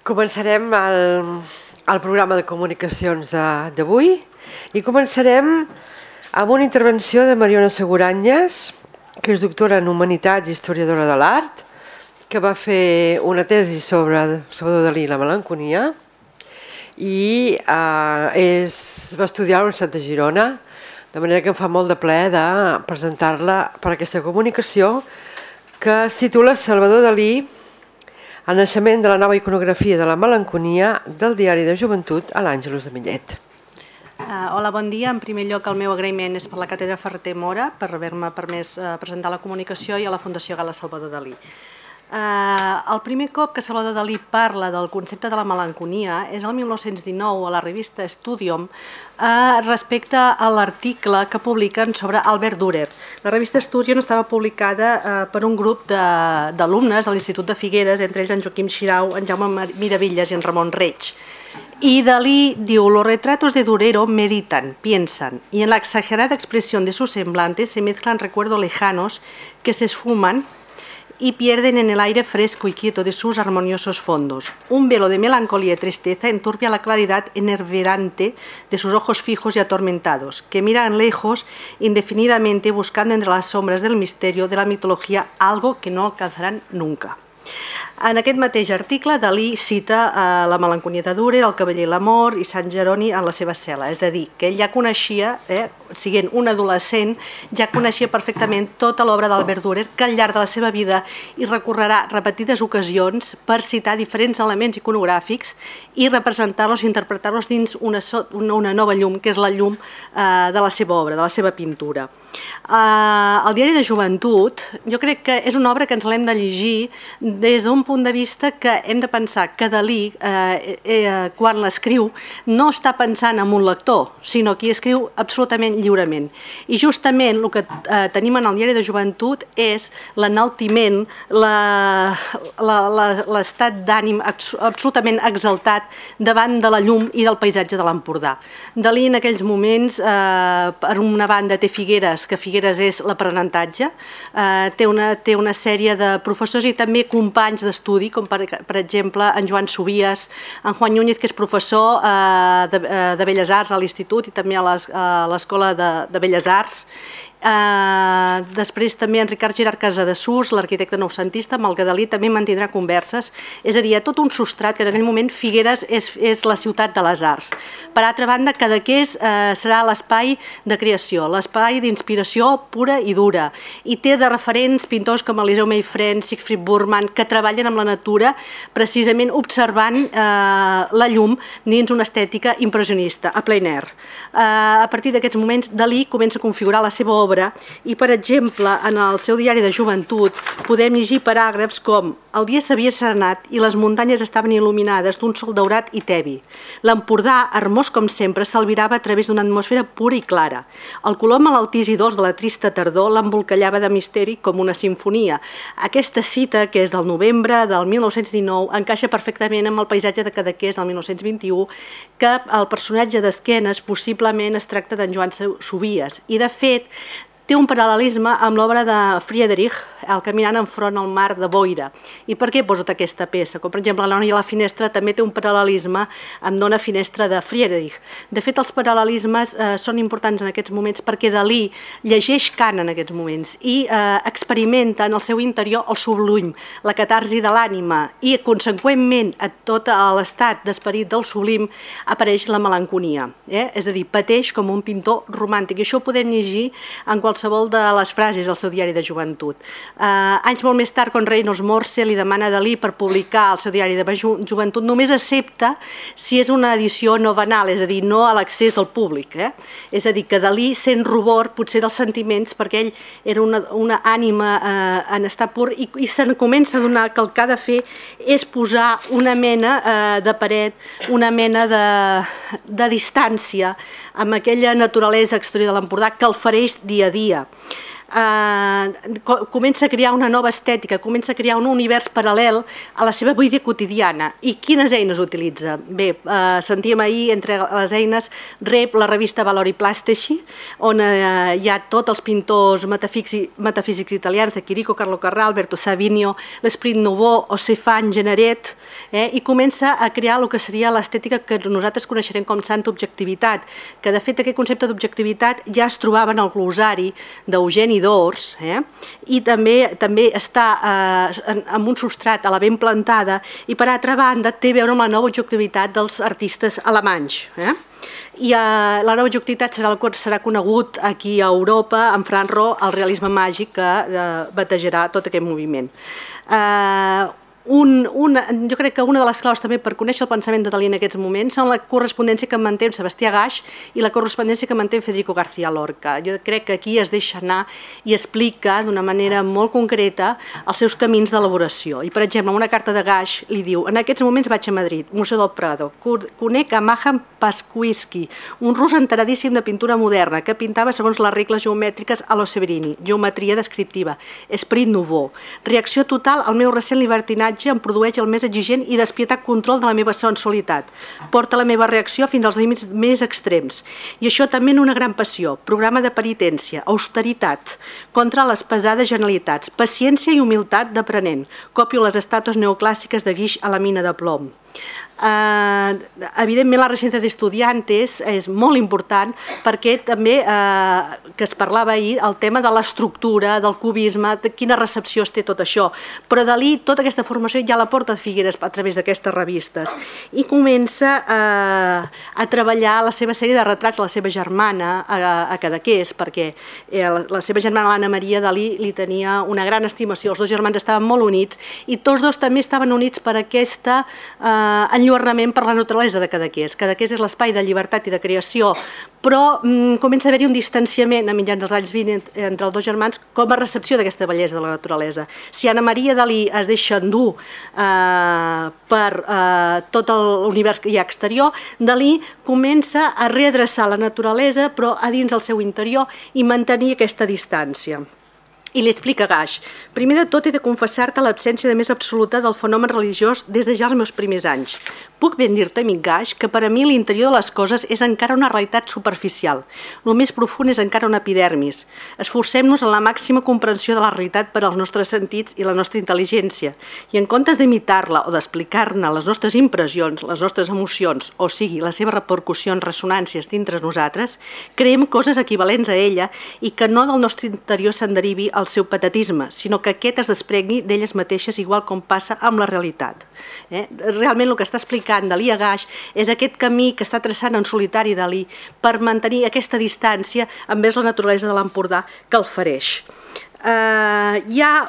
Començarem el programa de comunicacions d'avui i començarem amb una intervenció de Mariona Seguranyes, que és doctora en Humanitats i historiadora de l'art, que va fer una tesi sobre Salvador Dalí i la melanconia i va estudiar a la Universitat de Girona, de manera que em fa molt de plaer de presentar-la per aquesta comunicació que es titula Salvador Dalí, el naixement de la nova iconografia de la melanconia del Diari de Joventut a l'Àngelus de Millet. Hola, bon dia. En primer lloc, el meu agraïment és per la càtedra Ferreter Mora per haver-me permès presentar la comunicació i a la Fundació Gala Salvador Dalí. El primer cop que Salvador Dalí parla del concepte de la melanconia és el 1919 a la revista Studium respecte a l'article que publiquen sobre Albert Dürer. La revista Studium estava publicada per un grup d'alumnes de l'Institut de Figueres, entre ells en Joaquim Xirau, en Jaume Miravillas i en Ramon Reig. Y Dalí diu, los retratos de Durero meditan, piensan, y en la exagerada expresión de su semblante se mezclan recuerdos lejanos que se esfuman y pierden en el aire fresco y quieto de sus armoniosos fondos. Un velo de melancolía y tristeza enturbia la claridad enerverante de sus ojos fijos y atormentados, que miran lejos indefinidamente buscando entre las sombras del misterio de la mitología algo que no alcanzarán nunca. En aquest mateix article, Dalí cita la melanconia de Dürer, el cavaller i l'amor i Sant Jeroni en la seva cel·la. És a dir, que ell ja coneixia, sent un adolescent, ja coneixia perfectament tota l'obra d'Albert Dürer, que al llarg de la seva vida hi recorrerà repetides ocasions per citar diferents elements iconogràfics i representar-los i interpretar-los dins una nova llum, que és la llum de la seva obra, de la seva pintura. El Diari de Joventut, jo crec que és una obra que ens l'hem de llegir des d'un punt de vista que hem de pensar que Dalí, quan l'escriu, no està pensant en un lector, sinó que hi escriu absolutament lliurement. I justament el que tenim en el Diari de Joventut és l'enaltiment, l'estat d'ànim absolutament exaltat davant de la llum i del paisatge de l'Empordà. Dalí en aquells moments, per una banda, té Figueres, que Figueres és l'aprenentatge, té una sèrie de professors i també companys d'estudi, com per exemple en Joan Subies, en Juan Núñez, que és professor de Belles Arts a l'Institut i també a l'Escola de Belles Arts. Després també en Ricard Girard Casadesús, l'arquitecte noucentista, amb el que Dalí també mantindrà converses, és a dir, tot un substrat que en aquell moment Figueres és la ciutat de les arts. Per altra banda, Cadaqués serà l'espai de creació, l'espai d'inspiració pura i dura, i té de referents pintors com Eliseu Meifrens, Siegfried Burman, que treballen amb la natura precisament observant la llum dins una estètica impressionista, a plein air. A partir d'aquests moments, Dalí comença a configurar la seva obra i, per exemple, en el seu Diari de Joventut podem llegir paràgrafs com «El dia s'havia serenat i les muntanyes estaven il·luminades d'un sol daurat i tebi. L'Empordà, hermós com sempre, s'albirava a través d'una atmosfera pura i clara. El color malaltís i dolç de la trista tardor l'embolcallava de misteri com una simfonia». Aquesta cita, que és del novembre del 1919, encaixa perfectament amb el paisatge de Cadaqués del 1921, que el personatge d'esquenes possiblement es tracta d'en Joan Subies. I, de fet, té un paral·lelisme amb l'obra de Friedrich, El caminant enfront al mar de Boira. I per què he posat aquesta peça? Com, per exemple, La dona i la finestra també té un paral·lelisme amb Dona Finestra de Friedrich. De fet, els paral·lelismes són importants en aquests moments perquè Dalí llegeix Kant en aquests moments i experimenta en el seu interior el sublim, la catarsi de l'ànima, i, conseqüentment, a tot l'estat d'esperit del sublim apareix la melanconia. És a dir, pateix com un pintor romàntic. I això ho podem llegir en qualsevol de les frases al seu Diari de Joventut. Anys molt més tard, quan Reynolds Morse li demana a Dalí per publicar el seu Diari de Joventut, només accepta si és una edició no venal, és a dir, no a l'accés al públic. És a dir, que Dalí sent rubor potser dels sentiments perquè ell era una ànima en estat pur i se'n comença a adonar que el que ha de fer és posar una mena de paret, una mena de distància amb aquella naturalesa exterior de l'Empordà que el fereix dia a dia. comença a crear una nova estètica, comença a crear un univers paral·lel a la seva vida quotidiana. I quines eines utilitza? Bé, sentíem ahir, entre les eines, rep la revista Valori Plastici, on hi ha tots els pintors metafísics italians de Chirico, Carlo Carrà, Alberto Savinio, l'Esprit Nouveau, Océphane, Generet, i comença a crear el que seria l'estètica que nosaltres coneixerem com santa objectivitat, que de fet aquest concepte d'objectivitat ja es trobava en el glosari d'Eugeni d'Ors, i també està amb un substrat a la ben plantada, i per altra banda té a veure amb la nova objectivitat dels artistes alemanys. I la nova objectivitat serà conegut aquí a Europa, en Franz Roh, el realisme màgic que batejarà tot aquest moviment. Jo crec que una de les claus també per conèixer el pensament de Dalí en aquests moments són la correspondència que manté amb Sebastià Gaix i la correspondència que manté amb Federico García Lorca. Jo crec que aquí es deixa anar i explica d'una manera molt concreta els seus camins d'elaboració. I, per exemple, en una carta de Gaix li diu: en aquests moments vaig a Madrid, Museu del Prado, conec a Mahan Pasquisky, un rus enteradíssim de pintura moderna que pintava segons les regles geomètriques a lo Severini, geometria descriptiva, Esprit Nouveau. Reacció total al meu recent llibertinatge em produeix el més exigent i despietat control de la meva sensualitat. Porta la meva reacció fins als límits més extrems. I això també en una gran passió. Programa de penitència, austeritat, contra les pesades genialitats, paciència i humilitat d'aprenent. Copio les estàtues neoclàssiques de Guix a la mina de plom. Evidentment la residència d'estudiantes és molt important perquè també, que es parlava ahir, el tema de l'estructura, del cubisme, de quina recepció es té tot això, però Dalí tota aquesta formació ja la porta a Figueres a través d'aquestes revistes i comença a treballar la seva sèrie de retrats a la seva germana a Cadaqués, perquè la seva germana l'Anna Maria Dalí li tenia una gran estimació, els dos germans estaven molt units i tots dos també estaven units per aquesta enlluernament per la naturalesa de Cadaqués. Cadaqués és l'espai de llibertat i de creació, però comença a haver-hi un distanciament a mitjans dels anys 20 entre els dos germans com a recepció d'aquesta bellesa de la naturalesa. Si Anna Maria Dalí es deixa endur per tot l'univers que hi ha exterior, Dalí comença a readreçar la naturalesa però a dins del seu interior i mantenir aquesta distància. I li explica Gaix: primer de tot he de confessar-te l'absència de més absoluta del fenomen religiós des de ja els meus primers anys. Puc ben dir-te, amic Gaix, que per a mi l'interior de les coses és encara una realitat superficial. El més profund és encara una epidermis. Esforcem-nos en la màxima comprensió de la realitat per als nostres sentits i la nostra intel·ligència. I en comptes d'imitar-la o d'explicar-ne les nostres impressions, les nostres emocions, o sigui, les seves repercussions, ressonàncies dintre nosaltres, creem coses equivalents a ella i que no del nostre interior se'n derivi el seu patetisme, sinó que aquest es desprengui d'elles mateixes igual com passa amb la realitat. Realment el que està explicant Dalí a Gaix és aquest camí que està traçant en solitari Dalí per mantenir aquesta distància envers la naturalesa de l'Empordà que el fereix. Hi ha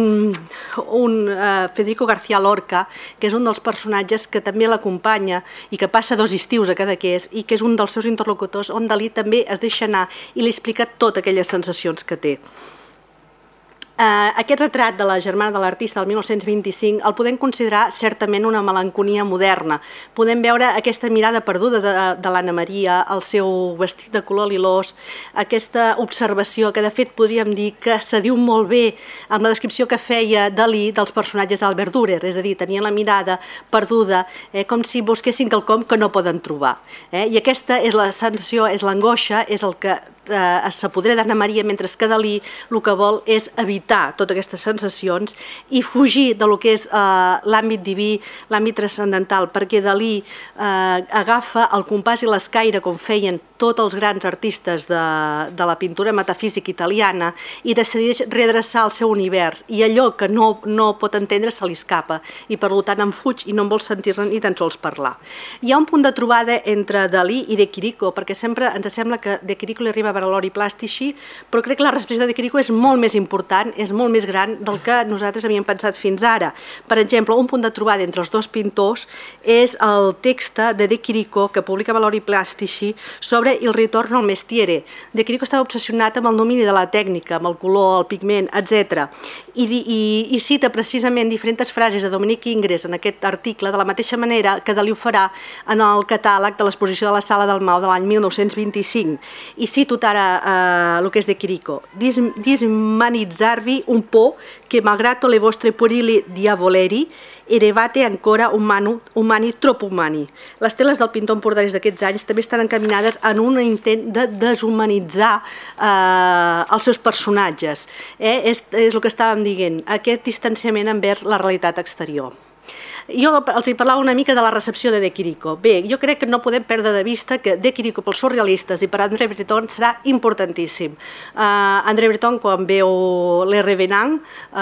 un Federico García Lorca, que és un dels personatges que també l'acompanya i que passa 2 estius a Cadaqués i que és un dels seus interlocutors on Dalí també es deixa anar i li explica totes aquelles sensacions que té. Aquest retrat de la germana de l'artista del 1925 el podem considerar certament una melancolia moderna. Podem veure aquesta mirada perduda de l'Anna Maria, el seu vestit de color lilós, aquesta observació que de fet podríem dir que s'adiu molt bé amb la descripció que feia Dalí dels personatges d'Albert Dürer, és a dir, tenien la mirada perduda, com si busquessin quelcom que no poden trobar. I aquesta és la sensació, és l'angoixa, és el que s'apodera d'Anna Maria, mentre que Dalí el que vol és evitar totes aquestes sensacions i fugir del que és l'àmbit diví, l'àmbit transcendental, perquè Dalí agafa el compàs i l'escaire, com feien tots els grans artistes de la pintura metafísica italiana, i decideix readreçar el seu univers, i allò que no pot entendre se li escapa, i per tant en fuig i no en vol sentir-ne ni tan sols parlar. Hi ha un punt de trobada entre Dalí i De Chirico, perquè sempre ens sembla que De Chirico li arriba a Valori Plastici, però crec que la recepció de Chirico és molt més important és molt més gran del que nosaltres havíem pensat fins ara. Per exemple, un punt de trobada entre els dos pintors és el text de De Chirico, que publica Valori Plastici, sobre Il ritorno al mestiere. De Chirico estava obsessionat amb el domini de la tècnica, amb el color, el pigment, etc. I cita precisament diferents frases de Dominic Ingres en aquest article, de la mateixa manera que Dalí ho farà en el catàleg de l'exposició de la Sala del Mau de l'any 1925. I cito ara el que és De Chirico. Dismanizzarvi un po' che malgrado le vostre puerili diavoleri eravate ancora umani troppo umani. Les teles del pintor empordanès d'aquests anys també estan encaminades en un intent de deshumanitzar els seus personatges. És el que estàvem dient, aquest distanciament envers la realitat exterior. Jo els parlava una mica de la recepció de De Chirico. Bé, jo crec que no podem perdre de vista que De Chirico pels surrealistes i per André Breton serà importantíssim. André Breton, quan veu Le Revenant,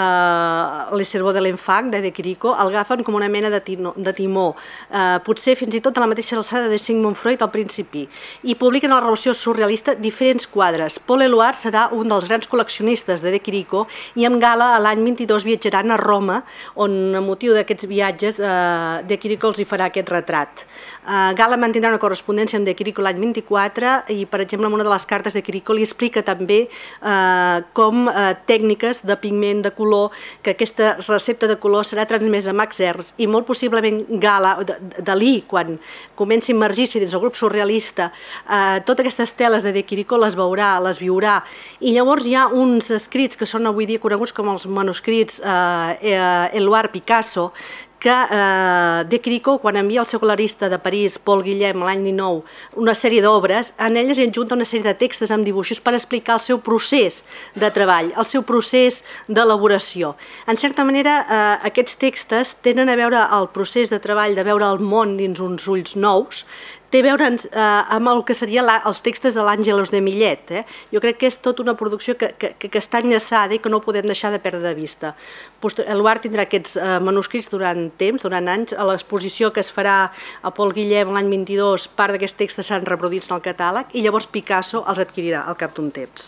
Le Cerveau de l'Enfant de Chirico, el agafen com una mena de timó, potser fins i tot a la mateixa alçada de Sigmund Freud al principi, i publiquen a la Revolució Surrealista diferents quadres. Paul Éluard serà un dels grans col·leccionistes de Chirico i amb Gala l'any 22 viatjaran a Roma, on a motiu d'aquests viatges De Chirico els hi farà aquest retrat. Gala mantindrà una correspondència amb De Chirico l'any 24 i, per exemple, en una de les cartes De Chirico li explica també com tècniques de pigment, de color, que aquesta recepta de color serà transmesa a Max Ernst i molt possiblement Dalí, quan comenci a immergir-se dins el grup surrealista, totes aquestes teles de De Chirico les veurà, les viurà, i llavors hi ha uns escrits que són avui dia coneguts com els manuscrits Éluard-Picasso, que De Chirico, quan envia al seu galerista de París, Paul Guillem, l'any 19, una sèrie d'obres, en elles hi adjunta una sèrie de textos amb dibuixos per explicar el seu procés de treball, el seu procés d'elaboració. En certa manera, aquests textos tenen a veure el procés de treball, de veure el món dins uns ulls nous, té a veure amb el que serien els textos de l'Àngelos de Millet. Jo crec que és tota una producció que està enllaçada i que no podem deixar de perdre de vista. Éluard tindrà aquests manuscrits durant temps, durant anys. A l'exposició que es farà a Paul Guillem l'any 22, part d'aquests textos seran reproduïts en el catàleg i llavors Picasso els adquirirà al cap d'un temps.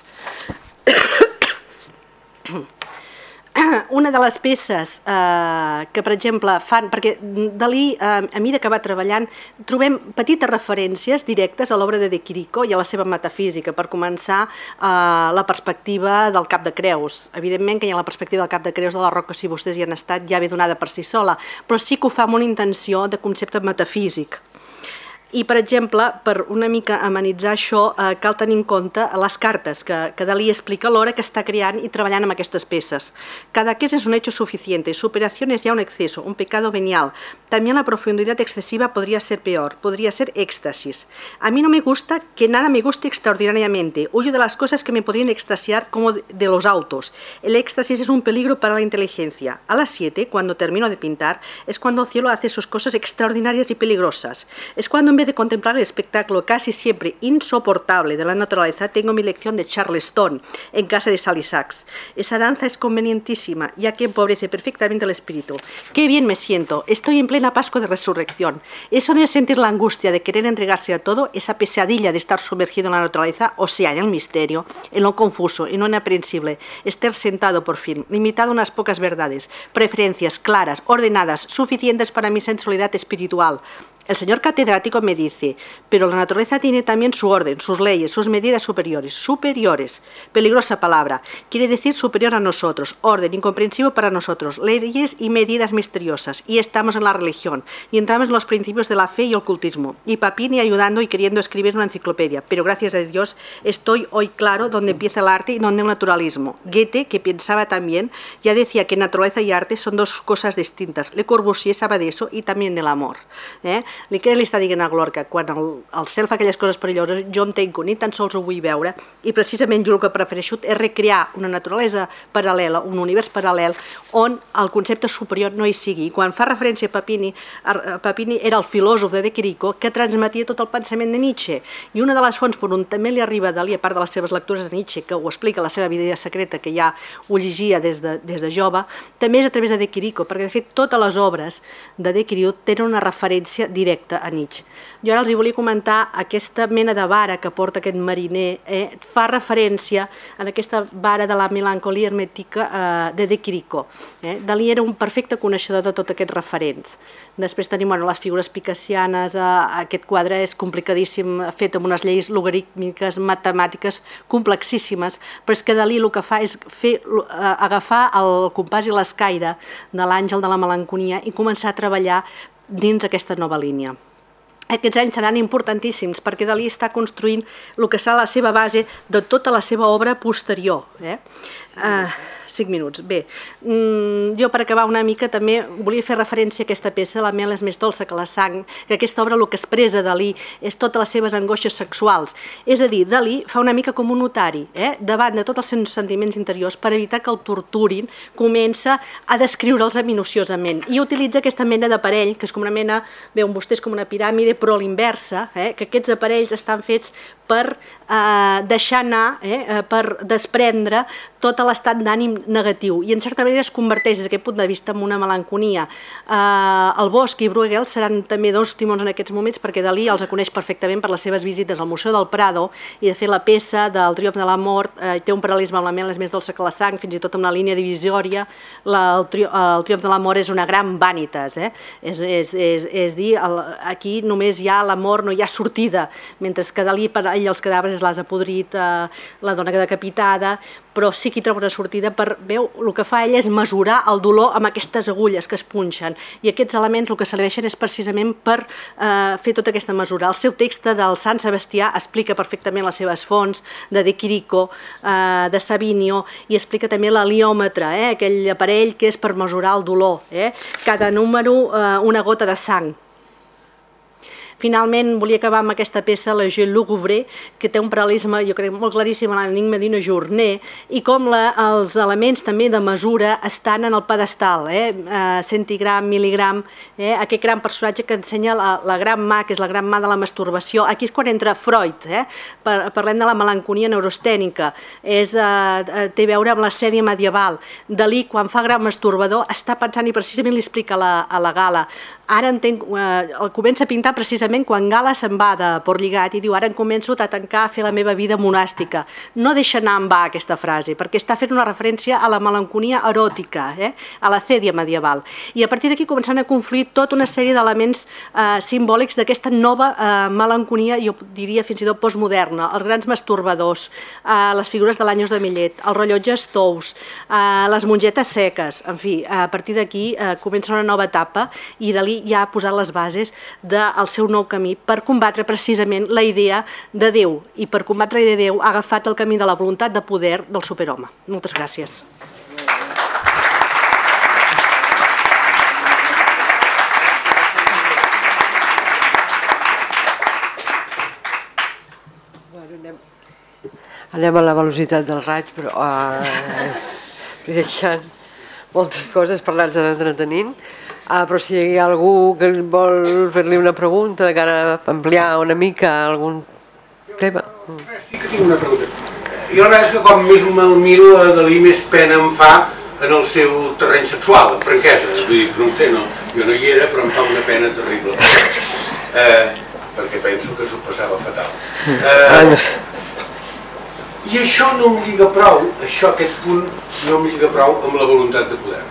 Una de les peces que, per exemple, fan... Perquè Dalí, a mesura que va treballant, trobem petites referències directes a l'obra de De Chirico i a la seva metafísica. Per començar, la perspectiva del Cap de Creus. Evidentment que hi ha la perspectiva del Cap de Creus de la Roca, si vostès hi han estat, ja ve donada per si sola, però sí que ho fa amb una intenció de concepte metafísic. I, per exemple, per una mica amenitzar això, cal tenir en compte les cartes que Dalí explica a l'hora que està creant i treballant amb aquestes peces. Cadaqués es un hecho suficiente, su operación es ya un exceso, un pecado venial. También la profundidad excesiva podría ser peor, podría ser éxtasis. A mí no me gusta que nada me guste extraordinariamente. Huyo de las cosas que me podrían extasiar como de los autos. El éxtasis es un peligro para la inteligencia. A las 7, cuando termino de pintar, es cuando el cielo hace sus cosas extraordinarias y peligrosas. Es cuando en vez de contemplar el espectáculo casi siempre insoportable de la naturaleza, tengo mi lección de Charleston en casa de Sally Sachs. Esa danza es convenientísima, ya que empobrece perfectamente el espíritu. ¡Qué bien me siento! Estoy en plena Pascua de Resurrección. Eso de sentir la angustia de querer entregarse a todo, esa pesadilla de estar sumergido en la naturaleza, o sea, en el misterio, en lo confuso, en lo inaprensible, estar sentado por fin, limitado a unas pocas verdades, preferencias claras, ordenadas, suficientes para mi sensualidad espiritual. El señor catedrático me dice, pero la naturaleza tiene también su orden, sus leyes, sus medidas superiores. Superiores, peligrosa palabra, quiere decir superior a nosotros, orden incomprensivo para nosotros, leyes y medidas misteriosas. Y estamos en la religión, y entramos en los principios de la fe y el ocultismo. Y Papini ayudando y queriendo escribir una enciclopedia, pero gracias a Dios estoy hoy claro dónde empieza el arte y dónde el naturalismo. Goethe, que pensaba también, ya decía que naturaleza y arte son dos cosas distintas. Le Corbusier sabe de eso y también del amor. Què li està dient a Lorca? Quan el cel fa aquelles coses perilloses, jo em tenco, ni tan sols ho vull veure, i precisament jo el que prefereixo és recrear una naturalesa paral·lela, un univers paral·lel, on el concepte superior no hi sigui. I quan fa referència a Papini, Papini era el filòsof de De Chirico que transmetia tot el pensament de Nietzsche. I una de les fonts per on també li arriba a Dalí, a part de les seves lectures de Nietzsche, que ho explica la seva vida secreta, que ja ho llegia des de jove, també és a través de De Chirico, perquè de fet totes les obres de De Chirico tenen una referència directa a Nietzsche. Jo ara els volia comentar aquesta mena de vara que porta aquest mariner, fa referència a aquesta vara de la melancolia hermètica de Quirico. Dalí era un perfecte coneixedor de tots aquests referents. Després tenim les figures picassianes, aquest quadre és complicadíssim, fet amb unes lleis logarítmiques, matemàtiques complexíssimes, però és que Dalí el que fa és agafar el compàs i l'escaire de l'àngel de la melanconia i començar a treballar dins aquesta nova línia. Aquests anys seran importantíssims perquè Dalí està construint el que serà la seva base de tota la seva obra posterior. 5 minuts. Bé, jo per acabar una mica també volia fer referència a aquesta peça, La mel és més dolça que la sang, que aquesta obra el que expressa Dalí és totes les seves angoixes sexuals. És a dir, Dalí fa una mica com un notari, davant de tots els seus sentiments interiors per evitar que el torturin, comença a descriure'ls minuciosament i utilitza aquesta mena d'aparell, que és com una mena, veuen vostès com una piràmide, però a l'inversa, que aquests aparells estan fets per deixar anar, per desprendre tot l'estat d'ànim negatiu i en certa manera es converteix des d'aquest punt de vista en una melanconia. El Bosch i Bruegel seran també dos timons en aquests moments perquè Dalí els coneix perfectament per les seves visites al Museu del Prado i de fet la peça del Triomf de la Mort té un paral·lelisme amb La mel és més dolça que la sang, fins i tot amb la línia divisòria. El Triomf de la Mort és una gran vanitas, és dir, aquí només hi ha la mort, no hi ha sortida, mentre que Dalí per ell els cadàvers és l'ase podrit, la dona decapitada, però sí que hi troba una sortida per, veu, el que fa ell és mesurar el dolor amb aquestes agulles que es punxen i aquests elements el que serveixen és precisament per fer tota aquesta mesura. El seu text del Sant Sebastià explica perfectament les seves fonts, de Quirico, de Savinio, i explica també l'heliòmetre, aquell aparell que és per mesurar el dolor. Cada número una gota de sang. Finalment, volia acabar amb aquesta peça, Le Jeu Lugubre, que té un paral·lelisme, jo crec, molt claríssim a l'enigma d'Una Journée, i com els elements també de mesura estan en el pedestal, centigram, mil·ligram, aquest gran personatge que ensenya la gran mà, que és la gran mà de la masturbació. Aquí és quan entra Freud, parlem de la melanconia neurostènica, té a veure amb la sèrie medieval. Dalí, quan fa Gran Masturbador, està pensant, i precisament li explica a la Gala, ara el comença a pintar precisament quan Gala se'n va de Portlligat i diu ara em començo a tancar a fer la meva vida monàstica. No deixa anar en va aquesta frase, perquè està fent una referència a la melanconia eròtica, a la Cèdia medieval. I a partir d'aquí començant a confluir tota una sèrie d'elements simbòlics d'aquesta nova melanconia, jo diria fins i tot postmoderna, els grans masturbadors, les figures de l'Anyos de Millet, els rellotges tous, les mongetes seques, en fi, a partir d'aquí comença una nova etapa i Dalí ja ha posat les bases del seu nou camí per combatre precisament la idea de Déu i per combatre la idea de Déu ha agafat el camí de la voluntat de poder del superhome. Moltes gràcies. Anem a la velocitat del raig, però hi ha moltes coses per anar-nos entretenint. Però si hi ha algú que vol fer-li una pregunta de cara a ampliar una mica algun tema. Sí que tinc una pregunta. Jo la veritat és que com més me'l miro a Dalí més pena em fa en el seu terreny sexual, amb franquesa. Vull dir, no sé, jo no hi era, però em fa una pena terrible. Perquè penso que s'ho passava fatal. I això no em lliga prou, aquest punt no em lliga prou amb la voluntat de poder.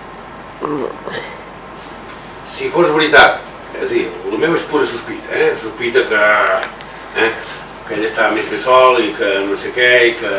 Si fos veritat, és a dir, el meu és pura sospita, sospita que ell estava més bé sol i que no sé què i que...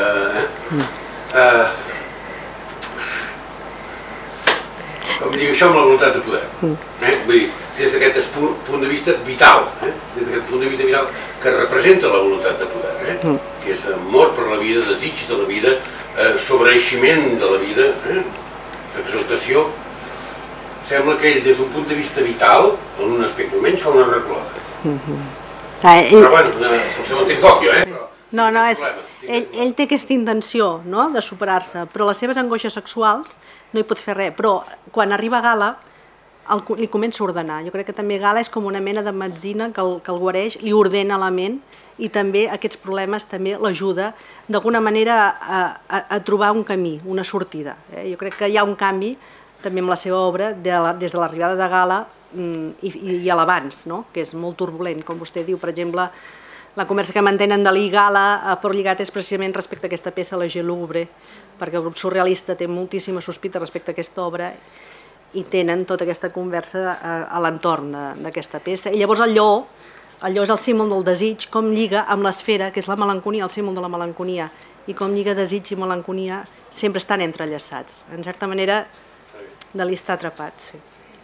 Com dic, això amb la voluntat de poder. Vull dir, des d'aquest punt de vista vital, des d'aquest punt de vista vital que representa la voluntat de poder, que és amor per la vida, desig de la vida, sobreeiximent de la vida, exaltació. Sembla que ell, des d'un punt de vista vital, en un aspecte almenys, fa una reculada. Però bueno, potser no entenc poc jo, No, ell té aquesta intenció de superar-se, però les seves angoixes sexuals no hi pot fer res. Però quan arriba a Gala, li comença a ordenar. Jo crec que també Gala és com una mena de metzina que el guareix, li ordena la ment i també aquests problemes també l'ajuda d'alguna manera a trobar un camí, una sortida. Jo crec que hi ha un canvi també amb la seva obra, des de l'arribada de Gala, i a l'abans, que és molt turbulent, com vostè diu. Per exemple, la conversa que mantenen Dalí i Gala per lligat és precisament respecte a aquesta peça, La Jeu Lugubre, perquè el grup surrealista té moltíssima sospita respecte a aquesta obra i tenen tota aquesta conversa a l'entorn d'aquesta peça. I llavors el lleó és el símbol del desig, com lliga amb l'esfera, que és la melanconia, el símbol de la melanconia, i com lliga desig i melanconia sempre estan entrellaçats. En certa manera, Dalí està atrapat, sí.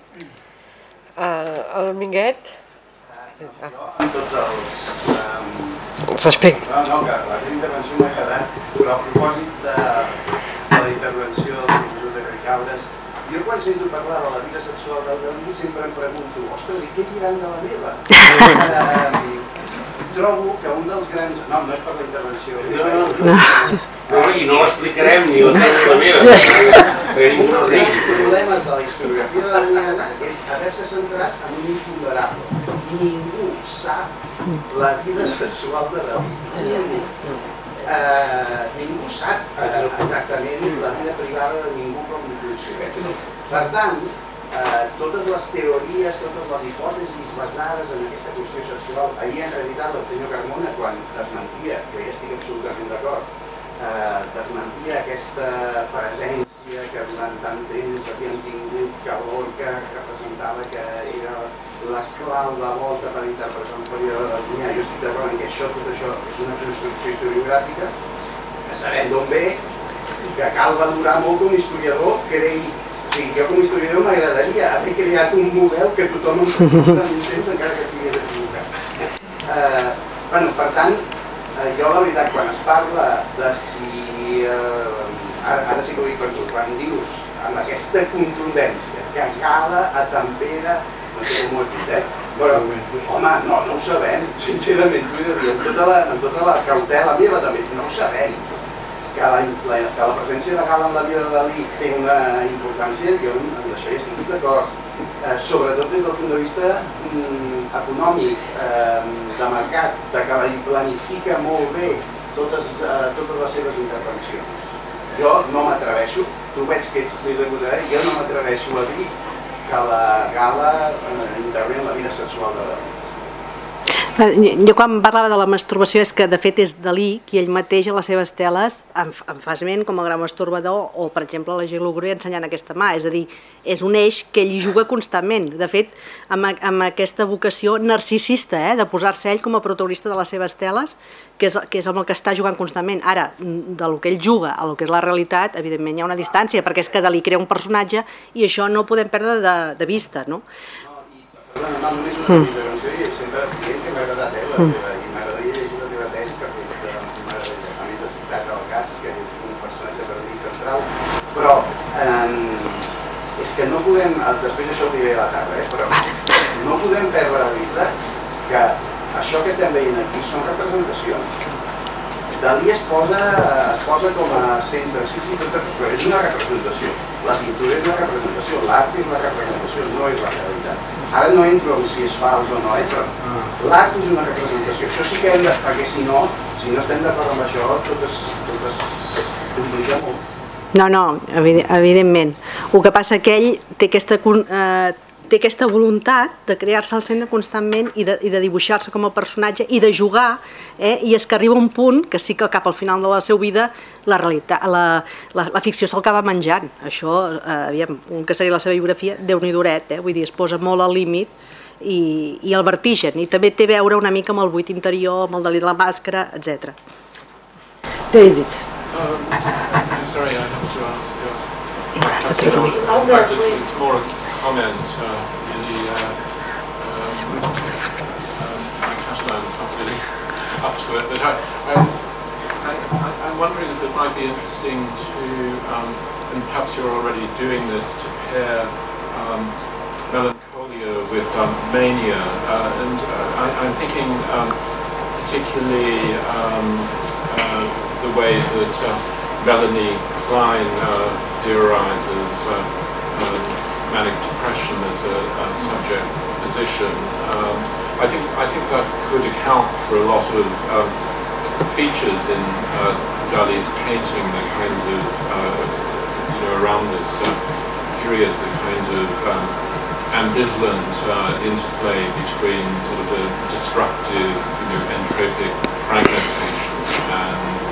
El Minguet? Amb tots els... Respecte. No, que la intervenció m'ha quedat, però a propòsit de la intervenció del professor de Ricabres, jo quan sento parlar de la vida sexual del Dalí sempre em pregunto, ostres, i què diran de la meva? Trobo que un dels grans... No, no és per la intervenció. I no l'explicarem ni la meva. Un dels grans problemes de la historiografia de Damiana és haver-se centrat en un imponderable. Ningú sap la vida sexual de Dalí. Ningú sap exactament la vida privada de ningú com funciona. Per tant, totes les teories, totes les hipòtesis basades en aquesta qüestió sexual, ahir en realitat el senyor Carmona, quan desmentia, que ja estic absolutament d'acord, desmentia aquesta presència que durant tant temps havien tingut, que Lorca representava que era la clau de volta per interpretar un període de Damià. Jo estic d'acord que tot això és una construcció historiogràfica, que sabem d'on ve i que cal valorar molt que un historiador creï. O sigui, jo com a historiador m'agradaria haver creat un model que tothom em suporta en un temps encara que estigués equivocat. Per tant, jo la veritat, quan es parla de si... Ara sí que ho dic per tu, quan dius amb aquesta contundència que Gala atempera, no sé com ho has dit, però, home, no ho sabem, sincerament, t'ho he de dir, amb tota la cautela meva també, no ho sabem. Que la presència de Gala en la vida de Dalí té una importància, jo amb això hi estic d'acord, sobretot des del punt de vista econòmic, de mercat, de que planifica molt bé totes les seves intervencions. Jo no m'atreveixo, tu veig que ets més agotarà, jo no m'atreveixo a dir que la Gala intervé en la vida sexual de Dalí. Jo quan parlava de la masturbació és que de fet és Dalí qui ell mateix a les seves teles en fa esment com el gran masturbador o per exemple la Jeu Lugubre ensenyant aquesta mà, és a dir, és un eix que ell hi juga constantment, de fet amb aquesta vocació narcisista de posar-se ell com a protagonista de les seves teles que és amb el que està jugant constantment. Ara, del que ell juga a lo que és la realitat, evidentment hi ha una distància perquè és que Dalí crea un personatge i això no ho podem perdre de vista, no? Perdona, només una intervenció i sempre dient que m'ha agradat la teva i m'agradaria llegir la teva tesi perquè a més has citat el cas que és un personatge per mi central, però és que no podem, després això ho diré a la tarda, però no podem perdre de vista que això que estem veient aquí són representacions. Dalí es posa com a centre, sí, però és una representació. La pintura és una representació, l'art és la representació, no és la realitat. Ara no entro en si és fals o no, però l'art és una representació. Això sí que hem de... perquè si no estem d'acord amb això, tot es complica molt. No, evidentment. El que passa que ell té aquesta voluntat de crear-se al centre constantment i de dibuixar-se com a personatge i de jugar, i és que arriba un punt que sí que cap al final de la seva vida la realitat, la ficció se'l acaba menjant. Això, aviam, un que seria la seva biografia, Déu-n'hi duret, vull dir, es posa molt al límit i el vertigen, i també té a veure una mica amb el buit interior, amb el Dalí de la màscara, etc. David. Sorry, I have to ask question. In fact, it's more a comment, really. Cashman's not really up to it, but I'm wondering if it might be interesting to, and perhaps you're already doing this, to pair melancholia with mania, and I'm thinking particularly the way that Melanie Klein theorizes manic depression as a subject position. I think that could account for a lot of features in Dali's painting, the kind of around this period, the kind of ambivalent interplay between sort of a destructive, entropic fragmentation and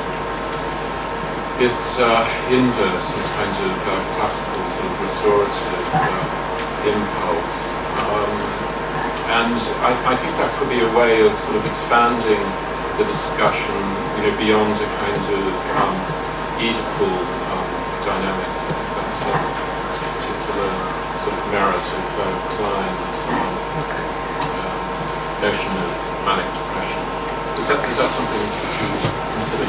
its inverse, this kind of classical sort of restorative impulse. And I think that could be a way of sort of expanding the discussion, beyond a kind of Oedipal dynamics. I think that's a particular sort of merit of Klein's notion of manic depression. Is that something you consider?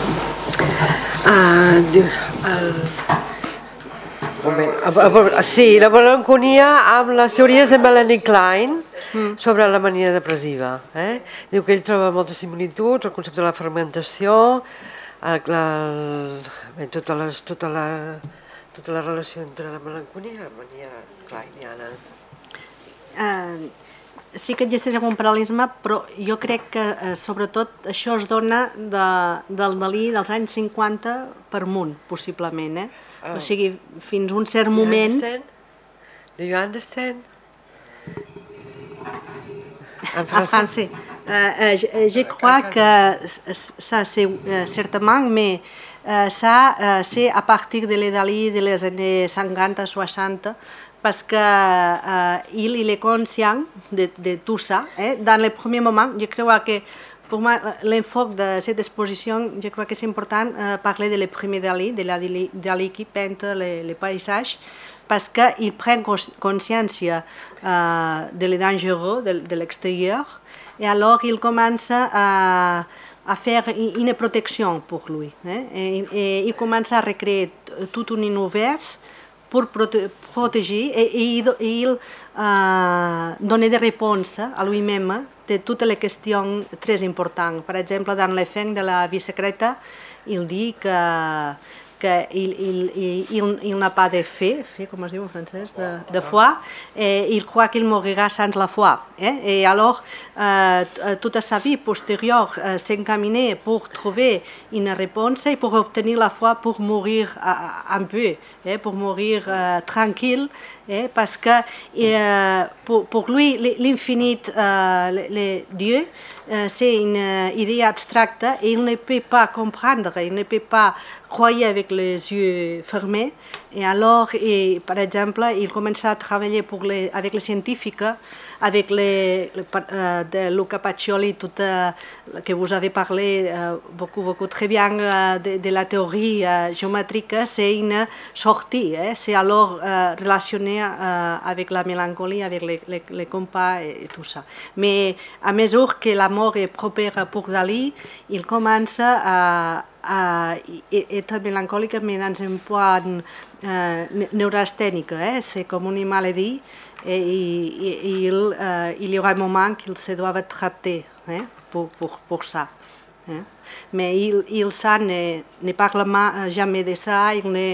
Sí, la melanconia amb les teories de Melanie Klein sobre la mania depressiva. Diu que ell troba moltes similituds, el concepte de la fermentació, tota la relació entre la melanconia i la mania kleiniana. Sí que existeix algun paral·lelisme, però jo crec que sobretot això es dona del Dalí dels anys 50 per amunt, possiblement. O sigui, fins un cert moment... Do you understand? En français. Je crois que ça c'est certainement, mais ça c'est à partir de les Dalí des années 50-60, parce qu'il est conscient de tout ça. Dans les premiers moments, je crois que pour moi, l'enfoc de cette exposition, je crois que c'est important parler de les premiers Dalí, de la Dalí qui peint les paysages, parce qu'il prend conscience de les dangereux de l'extérieur, et alors il commence à faire une protection pour lui. Et il commence à recréer tout un univers pour protéger et il donner des réponses à lui-même de toutes les questions très importantes. Par exemple, dans les fins de la vie secrète, il dit qu'il n'a pas de foi, com es diu en francès, de foi, et il croit qu'il mourira sans la foi. Et alors, toute sa vie postérieure s'encaminait pour trouver une réponse et pour obtenir la foi pour mourir un peu, pour mourir tranquille, parce que pour lui, l'infini, Dieu, c'est une idée abstracte et il ne peut pas comprendre, il ne peut pas croire avec les yeux fermés. Et alors, par exemple, il commence à travailler avec les scientifiques, avec de Luca Pacioli, que vous avez parlé beaucoup très bien de la théorie géométrique, c'est une sortie, c'est alors relationné avec la mélancolie, avec les compas et tout ça. Mais à mesure que la mort est propre pour Dalí, il commence à être mélancolique, mais dans un point neurasthénique, c'est comme une maladie, et il y aura un moment qu'il se doit traiter pour ça. Mais il ne parle jamais de ça,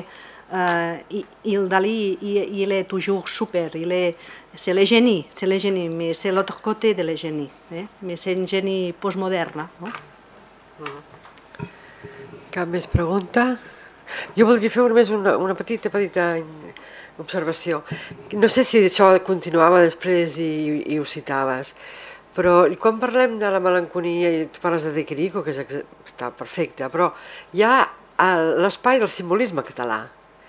Dalí, il est toujours super, c'est le génie, mais c'est l'autre côté de le génie, mais c'est un génie postmoderne. Cap més pregunta? Jo voldria fer només una petita observació. No sé si això continuava després i ho citaves, però quan parlem de la melancolia i tu parles de Quirico, que està perfecte, però hi ha l'espai del simbolisme català,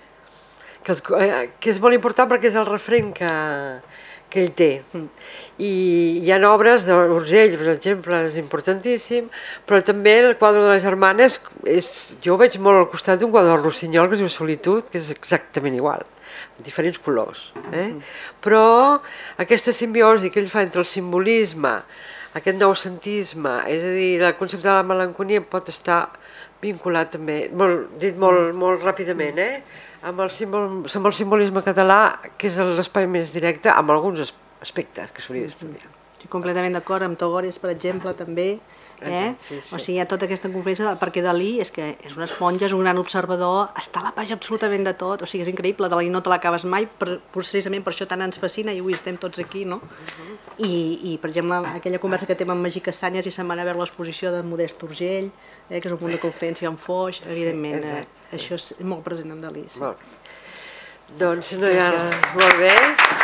que és molt important perquè és el referent que ell té. I hi ha obres d'Urgell, per exemple, és importantíssim, però també el quadre de les germanes, jo ho veig molt al costat d'un quadre del Rossinyol que es diu Solitud, que és exactament igual, diferents colors. Però aquesta simbiosi que ell fa entre el simbolisme, aquest noucentisme, és a dir, el concepte de la melancolia pot estar vinculat també, dit molt ràpidament, amb el simbolisme català, que és l'espai més directe, amb alguns aspectes que s'hauria d'estudiar. Estic completament d'acord amb Togores, per exemple, també. O sigui, hi ha tota aquesta conferència, perquè Dalí és una esponja, és un gran observador, està a la pàgina absolutament de tot, o sigui, és increïble, Dalí no te l'acabes mai, precisament per això tant ens fascina i avui estem tots aquí, no? I, per exemple, aquella conversa que té amb Magí Castanyes i se'n van a veure l'exposició de Modest Urgell, que és un punt de conferència en Foix, evidentment, això és molt present en Dalí. Doncs, molt bé.